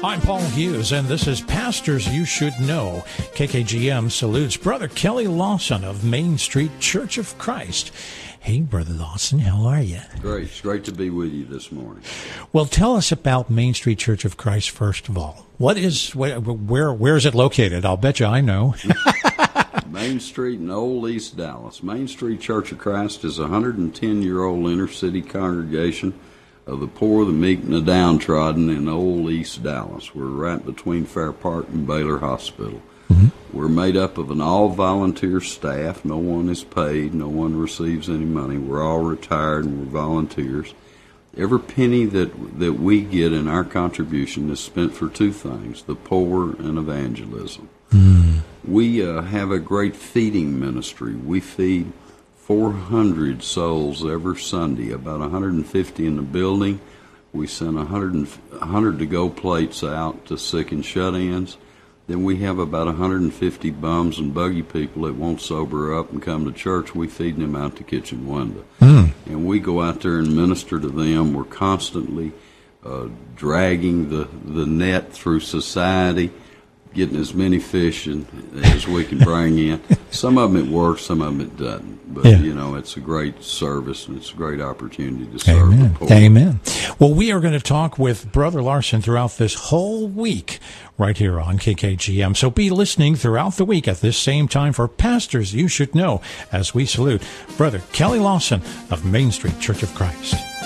I'm Paul Hughes, and this is Pastors You Should Know. KKGM salutes Brother Kelly Lawson of Main Street Church of Christ. Hey, Brother Lawson, how are you? Great. It's great to be with you this morning. Well, tell us about Main Street Church of Christ, first of all. Where is it located? I'll bet you I know. Main Street in Old East Dallas. Main Street Church of Christ is a 110-year-old inner-city congregation of the poor, the meek, and the downtrodden in Old East Dallas. We're right between Fair Park and Baylor Hospital. Mm-hmm. We're made up of an all-volunteer staff. No one is paid. No one receives any money. We're all retired and we're volunteers. Every penny that we get in our contribution is spent for two things, the poor and evangelism. Mm. We have a great feeding ministry. We feed 400 souls every Sunday, about 150 in the building. We send 100 to-go plates out to sick and shut-ins. Then we have about 150 bums and buggy people that won't sober up and come to church. We feed them out the kitchen window. Mm. And we go out there and minister to them. We're constantly dragging the net through society, getting as many fish as we can bring in. Some of them it works, some of them it doesn't. But, it's a great service, and it's a great opportunity to serve the poor. Amen. Well, we are going to talk with Brother Larson throughout this whole week right here on KKGM. So be listening throughout the week at this same time for Pastors You Should Know as we salute Brother Kelly Lawson of Main Street Church of Christ.